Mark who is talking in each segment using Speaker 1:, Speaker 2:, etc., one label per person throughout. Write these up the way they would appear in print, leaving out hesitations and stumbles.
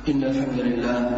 Speaker 1: إن الحمد لله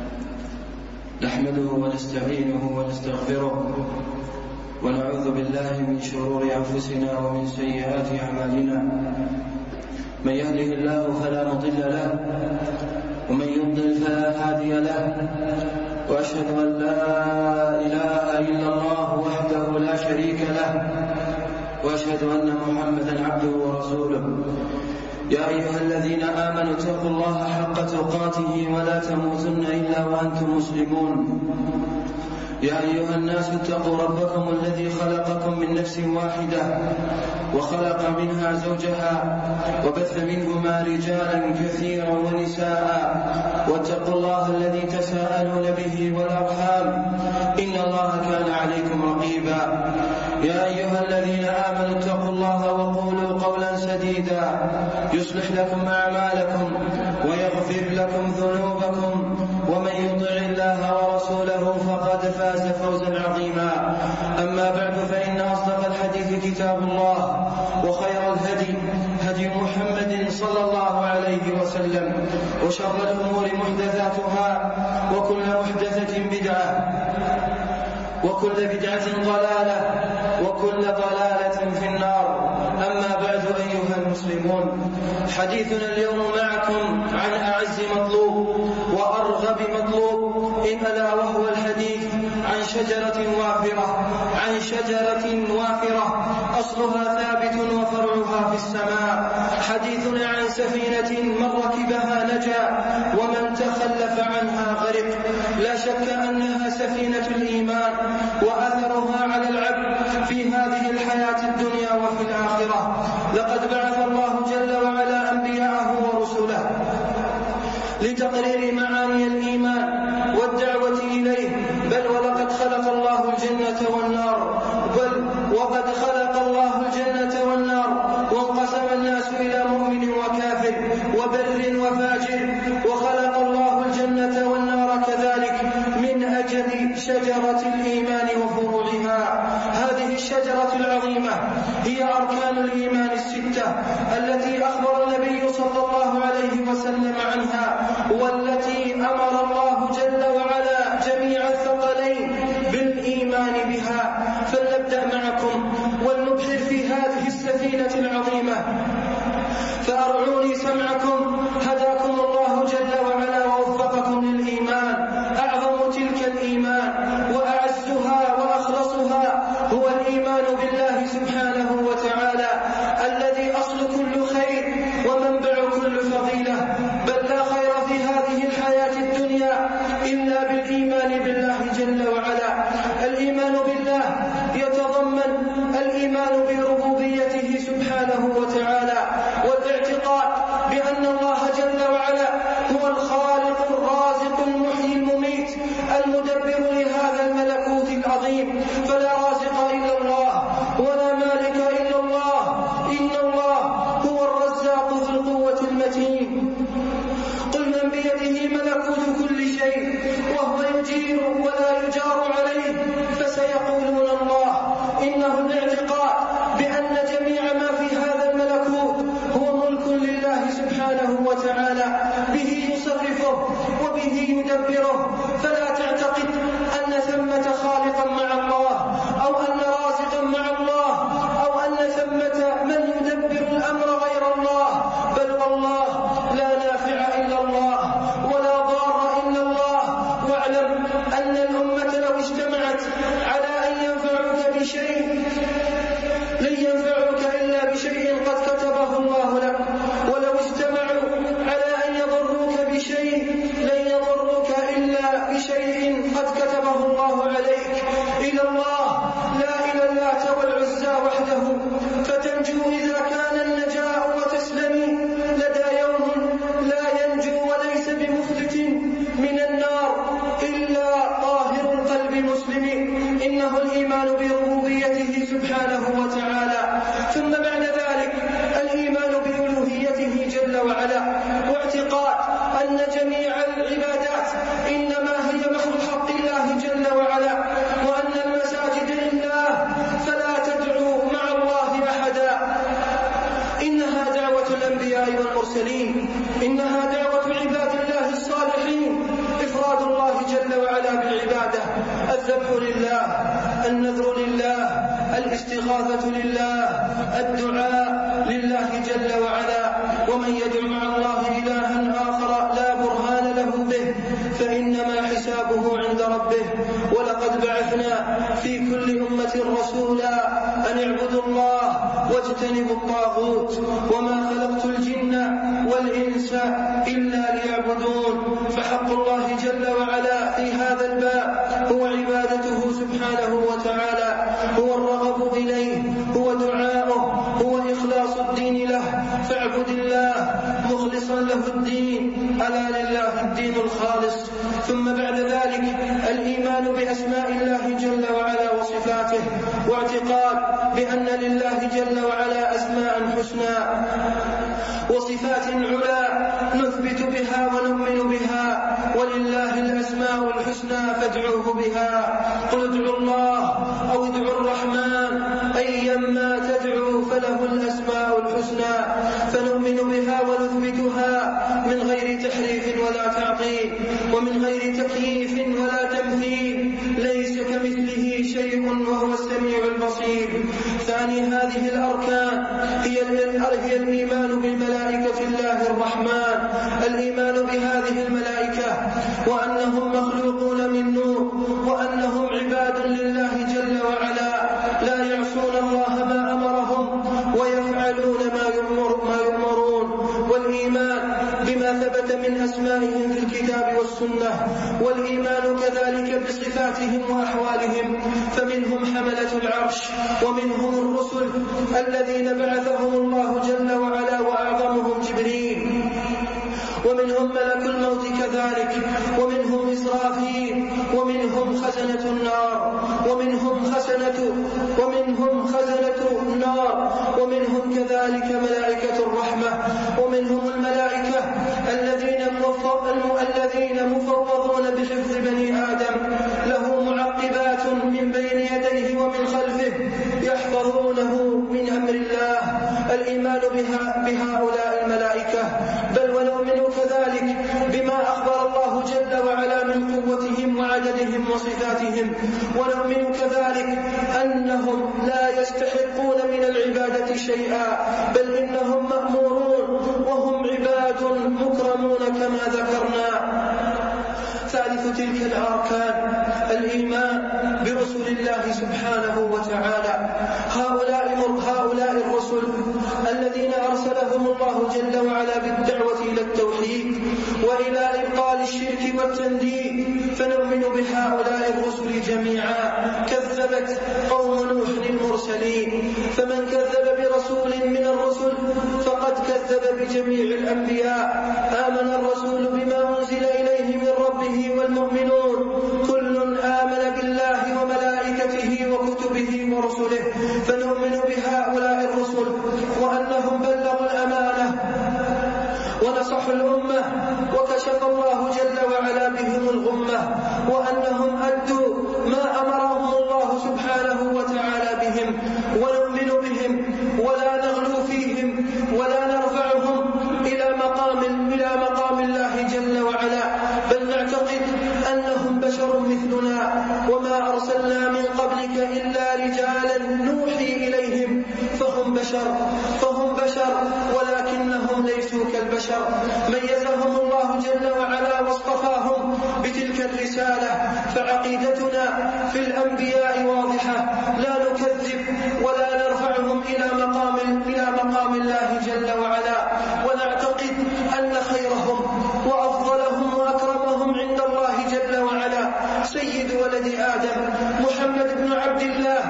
Speaker 1: نحمده ونستعينه ونستغفره ونعوذ بالله من شرور أنفسنا ومن سيئات أعمالنا. من يهده الله فلا مضل له ومن يضلل فلا هادي له، وأشهد أن لا إله إلا الله وحده لا شريك له، وأشهد أن محمدا عبده ورسوله. يا أيها الذين آمنوا اتقوا الله حق تقاته ولا تموتن إلا وأنتم مسلمون. يا أيها الناس اتقوا ربكم الذي خلقكم من نفس واحدة وخلق منها زوجها وبث منهما رجالا كثيرا ونساء، واتقوا الله الذي تساءلون به والأرحام إن الله كان عليكم رقيبا. يا أيها الذين آمنوا اتقوا الله وقولوا قولا سديدا يصلح لكم أعمالكم ويغفر لكم ذنوبكم، ومن يطع الله ورسوله فقد فاز فوزا عظيما. أما بعد، فإن أصدق الحديث كتاب الله، وخير الهدي هدي محمد صلى الله عليه وسلم، وشر الأمور محدثاتها، وكل محدثة بدعة، وكل بدعة ضلالة، وكل ضلالة في النار. أما بعد أيها المسلمون، حديثنا اليوم معكم عن أعز مطلوب وأرغب مطلوب، إن ألا وهو الحديث عن شجرة وافرة أصلها ثابت وفرعها في السماء. حديثنا عن سفينة من ركبها نجا ومن تخلف عنها غرق. لا شك أنها سفينة الإيمان، وأثرها على العبد في هذه الحياة الدنيا وفي الآخرة. لقد بعث الله جل وعلا أنبياءه ورسله لتقرير معاني الإيمان والدعوة إليه، بل ولقد خلق الله الجنة والنار، وانقسم الناس إلى مؤمن وكافر وبر وفاجر، وخلق الله الجنة والنار كذلك من أجل شجرة الإيمان وفروعها. هذه الشجرة العظيمة هي أركان الإيمان الستة التي أخبر النبي صلى الله عليه وسلم عنها، والتي أمر الله جل وعلا جميع الثقلين بالإيمان بها. فلنبدأ معكم ولنبحر في هذه السفينة العظيمة، فأرعوني سمعكم هداكم الله جل وعلا ووفقكم للإيمان. أعظم تلك الإيمان وأعزها وأخلصها هو الإيمان بالله سبحانه وتعالى، الذي أصل كل خير ومنبع كل فضيلة، بل لا خير في هذه الحياة الدنيا إلا بالإيمان بالله جل وعلا. الإيمان بالله يتضمن الإيمان بربوبيته سبحانه وتعالى، والاعتقاد بأن الله جل وعلا هو الخالق الرازق المحيي المميت المدبر لهذا الملكوت العظيم، فلا رازق إلا الله ولا مالك إلا الله، إن الله هو الرزاق ذو القوة المتين. قل من بيده ملكوت كل شيء وهو يجير ولا يجار عليه، فسيقولون الله. إنه الاعتقاد بأن جميع ما في هذا الملكوت هو ملك لله سبحانه وتعالى، به يصرفه وبه يدبره. فلا تعتقد أن ثمة خالقا مع الله، أو أن رازقا مع الله، أو أن ثمة من يدبر الأمر غير الله، بل والله لا نافع إلا الله ولا ضار إلا الله. واعلم أن الأمة لو اجتمعت على أن ينفعوك بشيء لن ينفعوك إلا بشيء قد كتبه الله لك، ولو اجتمعوا على أن يضروك بشيء لن يضروك إلا بشيء قد كتبه الله عليك. إلى الله لا إلى اللات والعزى وحده فتنجو إذا كان النجاء وتسلمي. لدى يوم لا ينجو وليس بمفلت من النار إلا طاهر القلب مسلم. إنه الإيمان بربوبيته سبحانه وتعالى. ثم بعد ذلك الإيمان بألوهيته جل وعلا، واعتقاد أن جميع العبادات إنما هي محض حق الله جل وعلا، وأن المساجد لله فلا تدعوا مع الله أحدا. إنها دعوة الأنبياء والمرسلين، إنها دعوة عباد الله الصالحين النذر لله، الاستغاثة لله، الدعاء لله جل وعلا. ومن يدع مع الله إلها آخر لا برهان له به فإنما حسابه عند ربه. ولقد بعثنا في كل أمة رسولا أن اعبدوا الله واجتنبوا الطاغوت وما خلقت الجن والإنس إلا ليعبدون. فحق الله جل وعلا في هذا الباب هو عبادته سبحانه وتعالى، هو الرغب إليه، هو دعاؤه، هو إخلاص الدين له. فاعبد الله مخلصا له الدين، ألا لله الدين الخالص. ثم بعد ذلك الإيمان بأسماء الله جل وعلا وصفاته، واعتقاد بأن لله جل وعلا أسماء حسنى وصفات علا نثبت بها ونؤمن بها. ولله الأسماء الحسنى فادعوه بها. قل ادعوا الله أو ادعوا الرحمن أيما تدعوا فله الأسماء الحسنى. فنؤمن بها ونثبتها من غير تحريف ولا تعطيل، ومن غير تكييف ولا تمثيل. ليس كمثله شيء وهو السميع البصير. ثاني هذه الأركان هي الإيمان بالملائكة الله الرحمن، الإيمان بهذه الملائكة وأنهم مخلوقون من نور، وأنهم عباد لله جل وعلا لا يعصون الله ما أمرهم ويفعلون ما يؤمرون. والإيمان بما ثبت من أسمائهم في الكتاب والسنة، والإيمان كذلك بصفاتهم وأحوالهم. فمنهم حملة العرش، ومنهم الرسل الذين بعثهم الله جل وعلا وأعظمهم جبريل، ومنهم ملك الموت كذلك، ومنهم إسرافيل، ومنهم خزنة النار، ومنهم خزنة النار، ومنهم كذلك ملائكة الرحمة، ومنهم الملائكة الذين مفوضون بحفظ بني آدم، له معقبات من بين يديه ومن خلفه يحفظونه من أمر الله. الإيمان بهؤلاء الملائكة. بل ونؤمن كذلك بما أخبر الله جل وعلا من قوتهم وعددهم وصفاتهم. ونؤمن كذلك أنهم لا يستحقون من العبادة شيئا، بل إنهم مأمورون وهم عباد مكرمون كما ذكرنا. ثالث تلك الأركان الإيمان برسل الله سبحانه وتعالى. هؤلاء الرسل الذين أرسلهم الله جل وعلا بالدعوة إلى التوحيد وإلى إبطال الشرك والتنديد. فنؤمن بهؤلاء الرسل جميعا. كذبت قوم نوح المرسلين، فمن كذب برسول من الرسل فقد كذب بجميع الأنبياء. آمن الرسول بما أنزل إليه من ربه والمؤمنون كل آمن بالله وملائكته وكتبه ورسله. فنؤمن بهؤلاء الرسل وأنهم بلغوا الأمانة ونصحوا الأمة وكشف الله جل وعلا بهم الغمة، وأنهم أدوا ما أمرهم الله سبحانه وتعالى بهم. ونؤمن بهم ولا نغلو فيهم ولا نرفعهم إلى مقام الله جل وعلا، بل نعتقد أنهم بشر مثلنا، وما أرسلنا من قبلك إلا رجالا نوحي إليهم. فهم بشر ولكنهم ليسوا كالبشر. ميزهم الله جل وعلا واصطفاهم بتلك الرسالة. فعقيدتنا في الأنبياء واضحة، لا نكذب ولا نرفعهم إلى مقام الله جل وعلا. ونعتقد أن خيرهم وأفضلهم وأكرمهم عند الله جل وعلا سيد ولد آدم محمد بن عبد الله،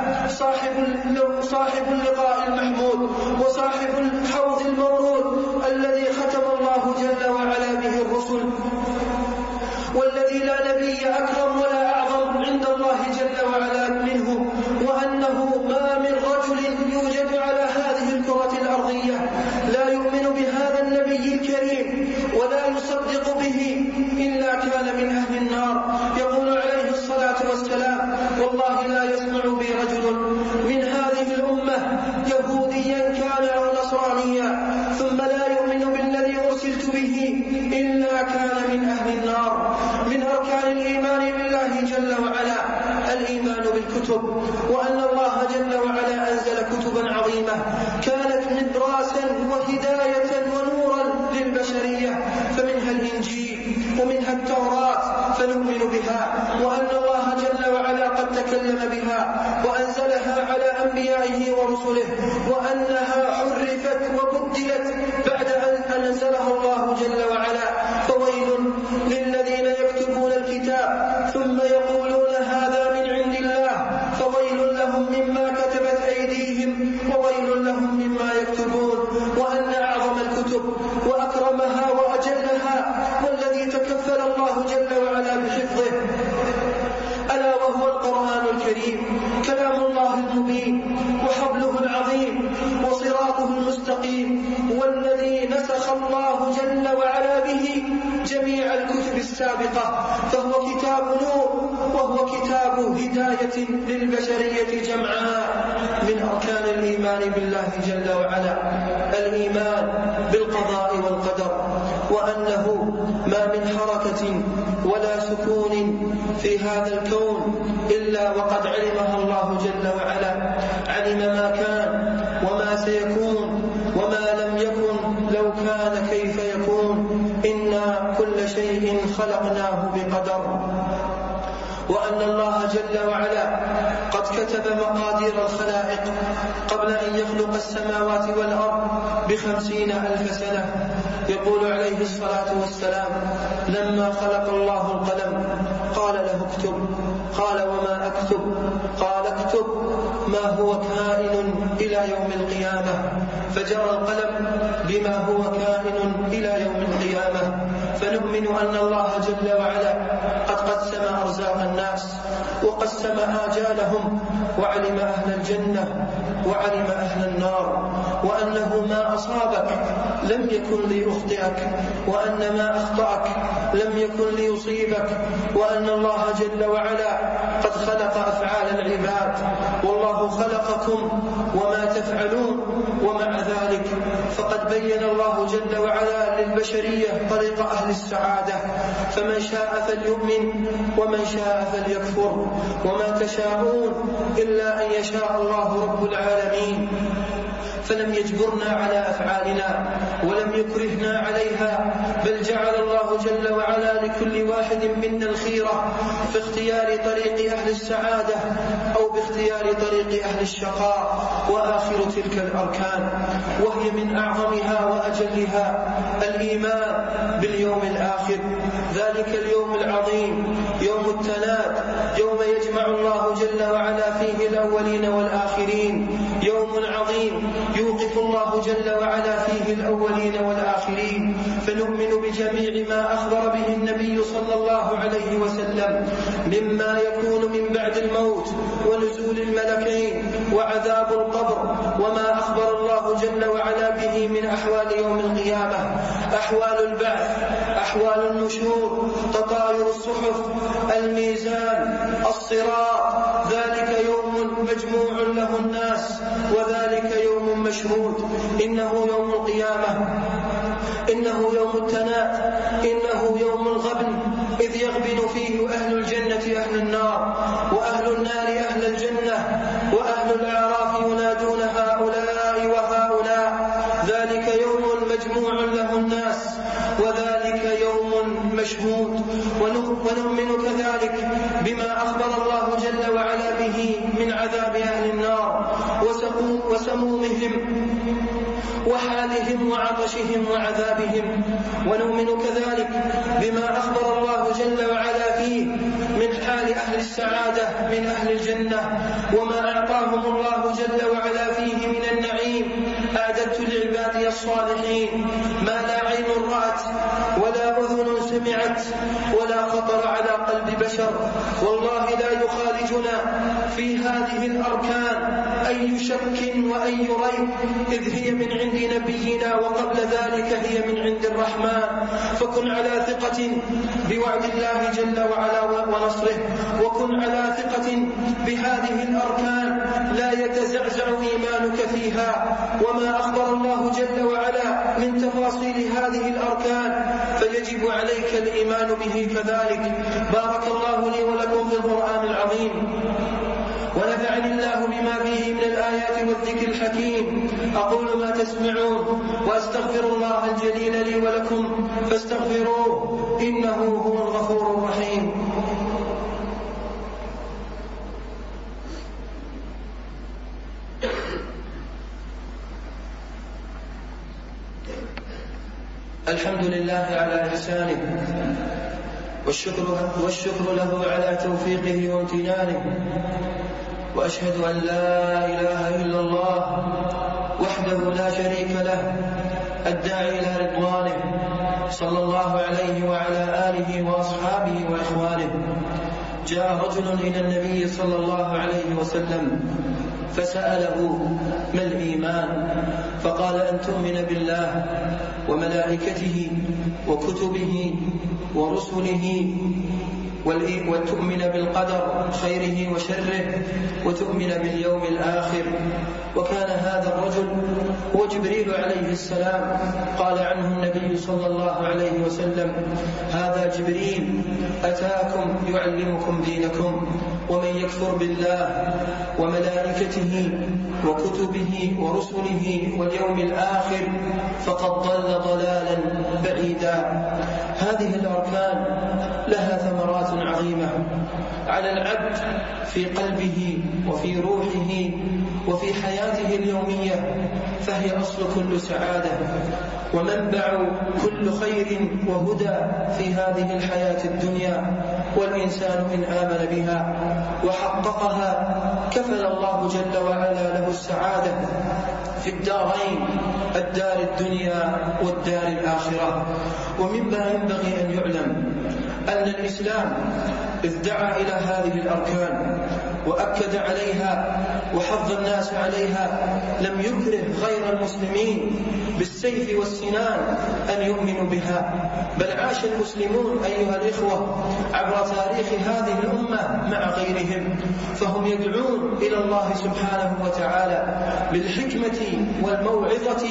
Speaker 1: صاحب اللقاء المحمود وصاحب الحوض المورود الذي ختم الله جل وعلا به الرسل، والذي لا نبي أكرم ولا أعظم عند الله جل وعلا منه. وأنه ما من رجل يوجد على هذه الكرة الأرضية لا يؤمن بهذا النبي الكريم ولا يصدق به إلا كان من أهل النار. يقول عليه الصلاة والسلام: والله لا يسمع بي رجل من هذه الأمة يهوديا كان أو نصرانيا ثم لا يؤمن بالذي أرسلت به إلا كان من أهل النار. من أركان الإيمان بالله جل وعلا الإيمان بالكتب الكتب، وأن الله جل وعلا أنزل كتبا عظيمة كانت مدراسا وهداية ونورا للبشرية، فمنها الإنجيل ومنها التوراة فنؤمن بها، وأن الله جل وعلا قد تكلم بها وأنزلها على أنبيائه ورسله، وأنها حرفت وبدلت بعد أن أنزلها الله جل وعلا. فويل للذين يكتبون الكتاب ثم يقولون هذا من عند الله، فويل لهم مما كتبت أيديهم وويل لهم مما يكتبون. وأن أعظم الكتب وأكرمها وأجلها والذي تكفل الله جل وعلا بحفظه ألا وهو القرآن الكريم، كلام الله المبين وحبله العظيم وصراطه المستقيم، والذي نسخ الله جل وعلا به جميع الكتب السابقة، فهو كتاب نور وهو كتاب هداية للبشرية جمعاء. من أركان الإيمان بالله جل وعلا الإيمان بالقضاء والقدر، وأنه ما من حركة ولا سكون في هذا الكون إلا وقد علمها الله جل وعلا، علم ما كان وما سيكون وما لم يكن لو كان كيف يكون، إنا كل شيء خلقناه بقدر. وأن الله جل وعلا قد كتب مقادير الخلائق قبل أن يخلق السماوات والأرض ب50,000 سنة. يقول عليه الصلاة والسلام لما خلق الله القلم قال له اكتب، قال وما أكتب؟ قال اكتب ما هو كائن إلى يوم القيامة، فجرى القلم بما هو كائن إلى يوم القيامة. فنؤمن أن الله جل وعلا قد قسم أرزاق الناس وقسم آجالهم، وعلم أهل الجنة وعلم أهل النار، وأنه ما أصابك لم يكن ليخطئك، وأن ما أخطأك لم يكن ليصيبك، وأن الله جل وعلا قد خلق أفعال العباد، والله خلقكم وما تفعلون. ومع ذلك فقد بين الله جل وعلا للبشرية طريق أهل السعادة، فمن شاء فليؤمن ومن شاء فليكفر، وما تشاءون إلا أن يشاء الله رب العالمين. فلم يجبرنا على أفعالنا ولم يكرهنا عليها، بل جعل الله جل وعلا لكل واحد منا الخيرة في اختيار طريق أهل السعادة أو باختيار طريق أهل الشقاء. وآخر تلك الأركان وهي من أعظمها وأجلها الإيمان باليوم الآخر، ذلك اليوم العظيم يوم التناد، يوم يجمع الله جل وعلا فيه الأولين والآخرين، يوم عظيم يوقف الله جل وعلا فيه الأولين والآخرين. فنؤمن بجميع ما أخبر به النبي صلى الله عليه وسلم مما يكون من بعد الموت ونزول الملكين وعذاب القبر، وما أخبر الله جل وعلا به من أحوال يوم القيامة، أحوال البعث، أحوال النشور، تطاير الصحف، الميزان، الصراط. ذلك يوم مجموع له الناس وذلك يوم مشهود. إنه يوم القيامة، إنه يوم التناد، إنه يوم الغبن، إذ يغبن فيه أهل الجنة أهل النار، وأهل النار أهل الجنة، وأهل الأعراف ينادون هؤلاء وهؤلاء. ذلك يوم مجموع له الناس وذلك يوم مشهود. ونؤمن كذلك بما أخبر الله جل وعلا به من عذاب أهل النار وسمومهم وحالهم وعطشهم وعذابهم. ونؤمن كذلك بما أخبر الله جل وعلا فيه من حال أهل السعادة من أهل الجنة، وما أعطاهم الله جل وعلا فيه من النعيم. أعددت لعبادي الصالحين ما لا عين رأت ولا أذن سمعت ولا خطر على قلب بشر. والله لا يخالجنا في هذه الأركان أي شك وأي ريب، إذ هي من عند نبينا وقبل ذلك هي من عند الرحمن. فكن على ثقة بوعد الله جل وعلا ونصره، وكن على ثقة بهذه الأركان لا يتزعزع إيمانك فيها. وما أخبر الله جل وعلا من تفاصيل هذه الأركان فيجب عليك الإيمان به كذلك. بارك الله لي ولكم في القرآن العظيم، ونفعني الله بما فيه من الآيات والذكر الحكيم. أقول ما تسمعون وأستغفر الله الجليل لي ولكم فاستغفروه إنه هو الغفور الرحيم. الحمد لله على إحسانه والشكر له على توفيقه وامتنانه، وأشهد أن لا إله إلا الله وحده لا شريك له الداعي إلى رضوانه، صلى الله عليه وعلى آله وأصحابه وإخوانه. جاء رجل إلى النبي صلى الله عليه وسلم فسأله ما الإيمان؟ فقال أن تؤمن بالله وملائكته وكتبه ورسله وتؤمن بالقدر خيره وشره وتؤمن باليوم الآخر. وكان هذا الرجل هو جبريل عليه السلام، قال عنه النبي صلى الله عليه وسلم: هذا جبريل أتاكم يعلمكم دينكم، ومن يكفر بالله وملائكته وكتبه ورسله واليوم الآخر فقد ضل ضلالا بعيدا. هذه الأركان لها ثمرات عظيمة على العبد في قلبه وفي روحه وفي حياته اليومية، فهي أصل كل سعادة ومنبع كل خير وهدى في هذه الحياة الدنيا. والإنسان إن آمن بها وحققها كفل الله جل وعلا له السعادة في الدارين، الدار الدنيا والدار الآخرة. ومما ينبغي أن يعلم أن الإسلام إذ دعا إلى هذه الأركان وأكد عليها وحض الناس عليها لم يكره غير المسلمين بالسيف والسنان أن يؤمنوا بها، بل عاش المسلمون أيها الإخوة عبر تاريخ هذه الأمة مع غيرهم، فهم يدعون إلى الله سبحانه وتعالى بالحكمة والموعظة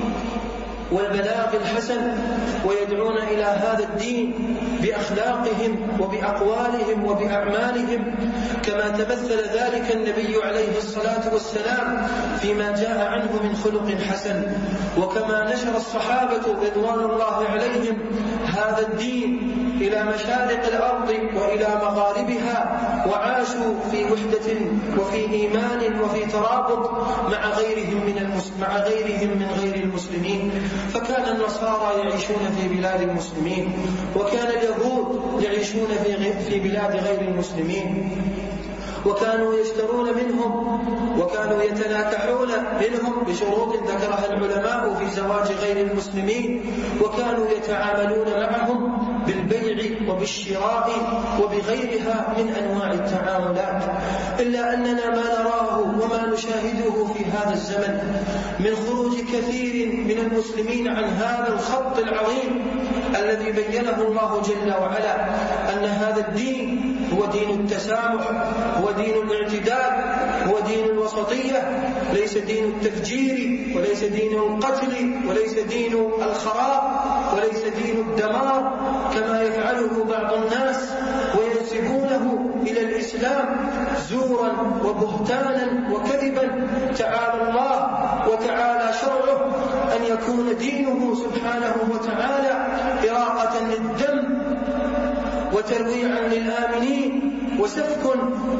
Speaker 1: والبلاغ الحسن، ويدعون إلى هذا الدين بأخلاقهم وبأقوالهم وبأعمالهم، كما تمثل ذلك النبي عليه الصلاة والسلام فيما جاء عنه من خلق حسن، وكما نشر الصحابة رضوان الله عليهم هذا الدين إلى مشارق الأرض وإلى مغاربها، وعاشوا في وحدة وفي إيمان وفي ترابط مع غيرهم من غير المسلمين. فكان النصارى يعيشون في بلاد المسلمين، وكان اليهود يعيشون في بلاد غير المسلمين، وكانوا يشترون منهم وكانوا يتناكحون منهم بشروط ذكرها العلماء في زواج غير المسلمين، وكانوا يتعاملون معهم بالبيع وبالشراء وبغيرها من أنواع التعاملات. إلا أننا ما نراه وما نشاهده في هذا الزمن من خروج كثير من المسلمين عن هذا الخط العظيم الذي بينه الله جل وعلا، أن هذا الدين هو دين التسامح، هو دين الاعتدال، هو دين الوسطية، ليس دين التفجير وليس دين القتل وليس دين الخراب وليس دين الدمار كما يفعله بعض الناس وينسبونه إلى الإسلام زورا وبهتانا وكذبا. تعالى الله وتعالى شرعه أن يكون دينه سبحانه وتعالى إراقة للدم وترويعا للآمنين وسفك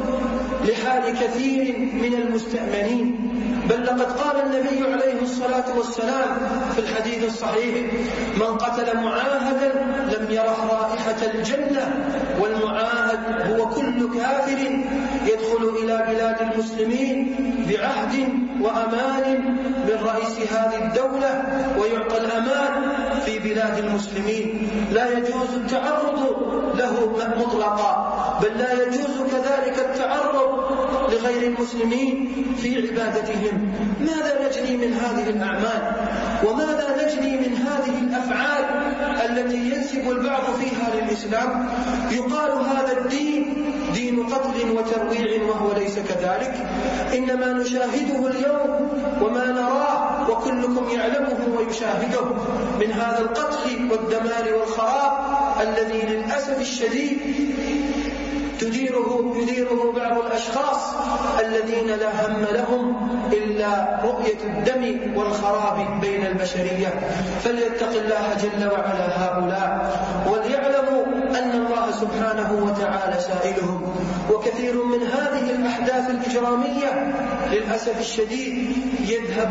Speaker 1: لحال كثير من المستأمنين. بل لقد قال النبي عليه الصلاة والسلام في الحديث الصحيح: من قتل معاهدا لم يرح رائحة الجنة. والمعاهد هو كل كافر يدخل إلى بلاد المسلمين بعهد وأمان من رئيس هذه الدولة ويعطى الأمان في بلاد المسلمين، لا يجوز التعرض له مطلقا، بل لا يجوز كذلك التعرض لغير المسلمين في عبادتهم. ماذا نجني من هذه الأعمال؟ وماذا نجني من هذه الأفعال التي ينسب البعض فيها للإسلام؟ يقال هذا الدين دين قتل وترويع وهو ليس كذلك. إنما نشاهده اليوم وما نراه وكلكم يعلمه ويشاهده من هذا القتل والدمار والخراب الذي للأسف الشديد يديره بعض الأشخاص الذين لا هم لهم إلا رؤية الدم والخراب بين البشرية. فليتق الله جل وعلا هؤلاء، وليعلموا أن الله سبحانه وتعالى سائلهم. وكثير من هذه الأحداث الإجرامية للأسف الشديد يذهب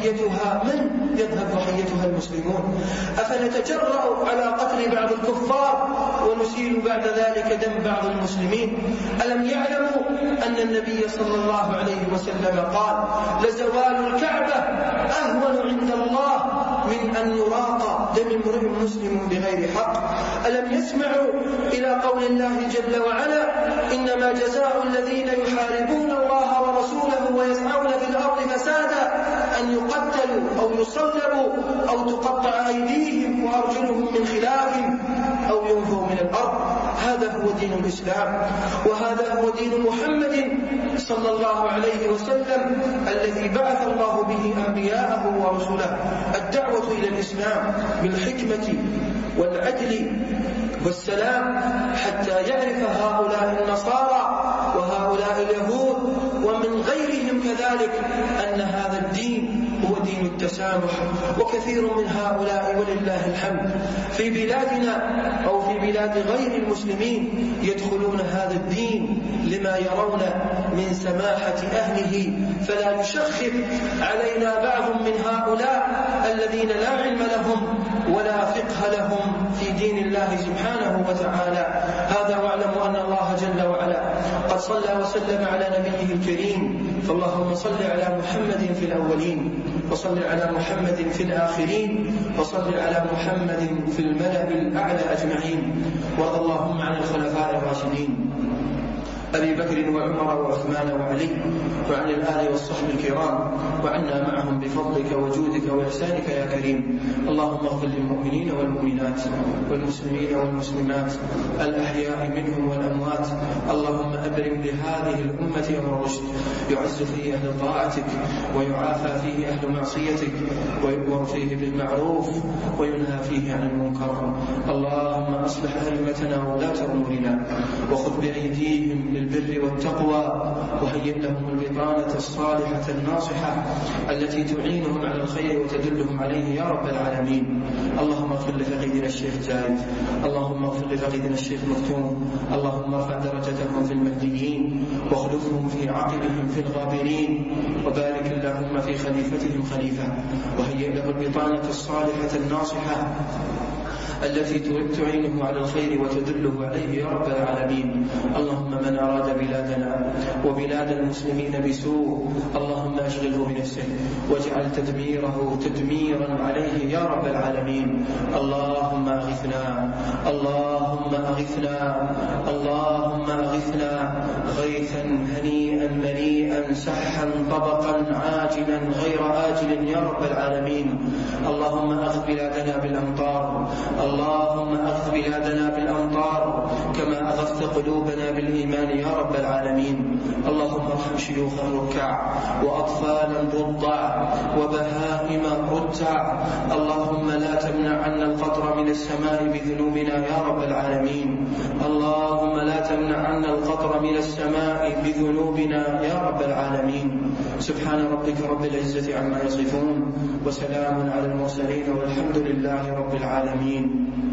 Speaker 1: ضحيتها المسلمون. أفنتجرأ على قتل بعض الكفار ونسيل بعد ذلك دم بعض المسلمين؟ ألم يعلموا أن النبي صلى الله عليه وسلم قال: لزوال الكعبة أهون عند الله من أن يراق دم امرئ مسلم بغير حق؟ ألم يسمعوا إلى قول الله جل وعلا: إنما جزاء الذين يحاربون الله ورسوله ويسعون في الأرض فسادا أن يقتلوا أو يصلبوا أو تقطع أيديهم وأرجلهم من خلاف أو ينفوا من الأرض. هذا هو دين الإسلام، وهذا هو دين محمد صلى الله عليه وسلم الذي بعث الله به أنبياءه ورسله. الدعوة إلى الإسلام بالحكمة والعدل والسلام حتى يعرف هؤلاء النصارى وهؤلاء اليهود ومن غيرهم كذلك أن هذا الدين هو دين التسامح. وكثير من هؤلاء ولله الحمد في بلادنا أو في بلاد غير المسلمين يدخلون هذا الدين لما يرون من سماحة أهله، فلا يشخف علينا بعض من هؤلاء الذين لا علم لهم ولا فقه لهم في دين الله سبحانه وتعالى. هذا واعلموا أن الله جل وعلا قد صلى وسلم على نبيه الكريم، فاللهم صل على محمد في الأولين، وصل على محمد في الآخرين، وصل على محمد في الملأ الأعلى أجمعين. وارض اللهم عن الخلفاء الراشدين أبي بكر وعمر وعثمان وعلي، وعن الآل والصحب الكرام، وعنا معهم بفضلك وجودك وإحسانك يا كريم. اللهم اغفر للمؤمنين والمؤمنات والمسلمين والمسلمات الأحياء منهم والأموات. اللهم أبرم لهذه الأمة أمر رشد، يعز فيه أهل طاعتك ويعافى فيه أهل معصيتك، ويؤمر فيه بالمعروف وينهى فيه عن المنكر. اللهم أصلح أئمتنا وولاة أمورنا، وخذ بأيديهم للبر والتقوى، وهيئ لهم البطانة الصالحة الناصحة التي تعينهم على الخير وتدلهم عليه يا رب العالمين. اللهم اغفر لفقيدنا الشيخ زايد، اللهم اغفر لفقيدنا الشيخ مكتوم، اللهم ارفع درجتهم في المهديين واخلفهم في عقبهم في الغابرين، وبارك اللهم في خليفتهم خليفة، وهيئ له البطانة الصالحة الناصحة التي تعينه على الخير وتدله عليه يا رب العالمين. اللهم من أراد بلادنا وبلاد المسلمين بسوء اللهم أشغله بنفسه واجعل تدميره تدميرا عليه يا رب العالمين. اللهم أغثنا، اللهم أغثنا، اللهم أغثنا غيثا هنيئا مريئا سحا طبقا عاجلا غير آجل يا رب العالمين. اللهم أغث بلادنا بالأمطار، اللهم أغث بلادنا بالأمطار كما أغثت قلوبنا بالإيمان يا رب العالمين. اللهم ارحم شيوخ الركع وأطفالا رضع وبهائم رتع. اللهم لا تمنع عنا القطر من السماء بذنوبنا يا رب العالمين. اللهم لا تمنع عنا القطر من السماء بذنوبنا يا رب العالمين. سبحان ربك رب العزة عما يصفون، وسلام على المرسلين، والحمد لله رب العالمين.